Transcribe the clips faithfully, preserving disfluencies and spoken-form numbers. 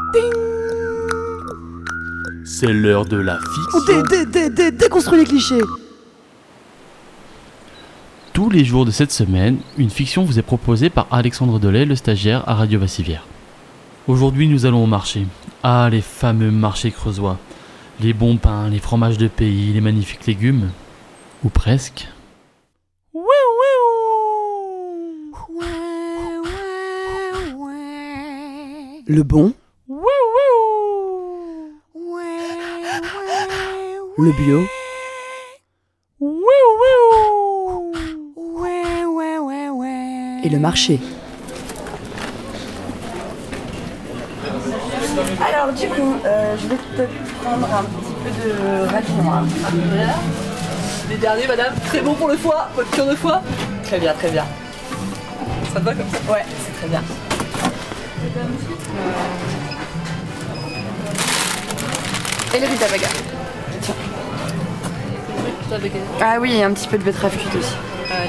C'est l'heure de la fiction. Dé, dé, dé, dé, déconstruis les clichés. Tous les jours de cette semaine, une fiction vous est proposée par Alexandre Delay, le stagiaire à Radio Vassivière. Aujourd'hui, nous allons au marché. Ah, les fameux marchés creusois. Les bons pains, les fromages de pays, les magnifiques légumes. Ou presque. Le bon. Le bio. Et le marché. Alors du coup, euh, je vais te prendre un petit peu de radis noir. Les derniers, madame, très bon pour le foie, votre cure de foie. Très bien, très bien. Ça te va comme ça? Ouais, c'est très bien. Et le rutabaga. Tiens. Ah oui, et un petit peu de betterave cuite aussi. Allez.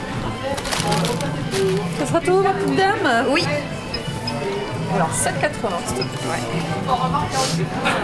Ça sera tout, ma petite dame? Oui. Alors, sept quatre-vingts, s'il te plaît. Ouais.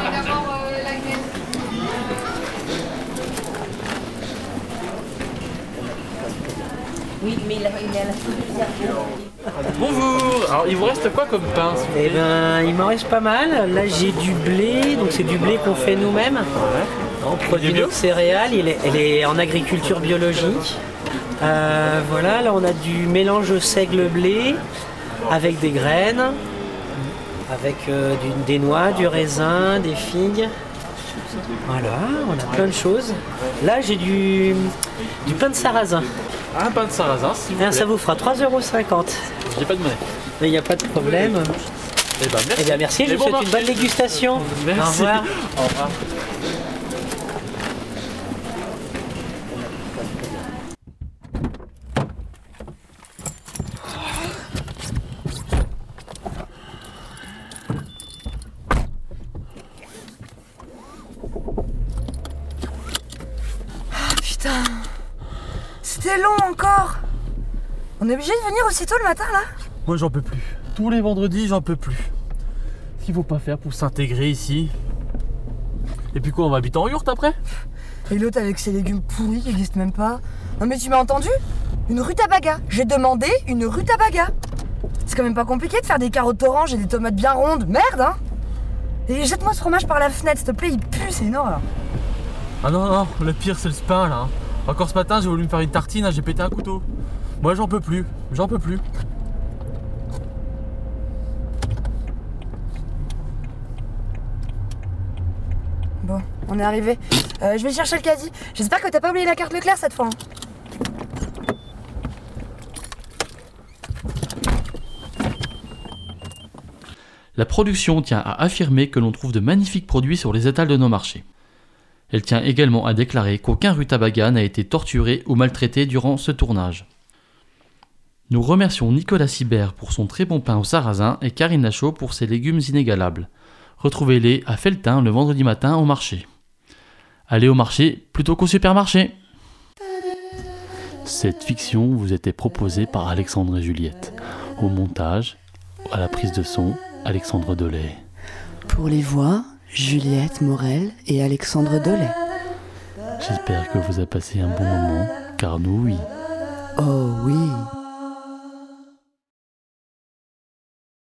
Oui, mais il a, il a la Bonjour. Alors, il vous reste quoi comme pain? Eh ben, il m'en reste pas mal. Là, j'ai du blé, donc c'est du blé qu'on fait nous-mêmes. On produit notre céréales, il est, elle est en agriculture biologique. Euh, voilà, là on a du mélange seigle-blé avec des graines, avec euh, du, des noix, du raisin, des figues. Voilà, on a plein de choses. Là, j'ai du, du pain de sarrasin. Un pain de sarrasin, s'il vous Ah, plaît. ça vous fera trois euros cinquante. J'ai pas de monnaie. Mais il n'y a pas de problème. Eh ben, merci. Eh bien, merci, je Et vous bon souhaite une bonne marché. dégustation. Merci. Au revoir. Au revoir. Putain, c'était long encore. On est obligé de venir aussitôt le matin là? Moi, j'en peux plus. Tous les vendredis, j'en peux plus. Qu'est-ce qu'il faut pas faire pour s'intégrer ici? Et puis quoi, on va habiter en yourte après? Et l'autre avec ses légumes pourris qui n'existent même pas. Non mais tu m'as entendu? Une rutabaga. J'ai demandé une rutabaga. C'est quand même pas compliqué de faire des carottes oranges et des tomates bien rondes. Merde hein. Et jette-moi ce fromage par la fenêtre s'il te plaît, il pue, c'est une horreur. Ah non, non, le pire, c'est le pain là. Encore ce matin, j'ai voulu me faire une tartine, j'ai pété un couteau. Moi, j'en peux plus. J'en peux plus. Bon, on est arrivé. Euh, je vais chercher le caddie. J'espère que t'as pas oublié la carte Leclerc cette fois. hein. La production tient à affirmer que l'on trouve de magnifiques produits sur les étals de nos marchés. Elle tient également à déclarer qu'aucun rutabaga n'a été torturé ou maltraité durant ce tournage. Nous remercions Nicolas Sibert pour son très bon pain au sarrasin et Karine Lachaud pour ses légumes inégalables. Retrouvez-les à Felletin le vendredi matin au marché. Allez au marché plutôt qu'au supermarché. Cette fiction vous était proposée par Alexandre et Juliette. Au montage, à la prise de son, Alexandre Delay. Pour les voix, Juliette Morel et Alexandre Delay. J'espère que vous avez passé un bon moment, car nous, oui. Oh oui.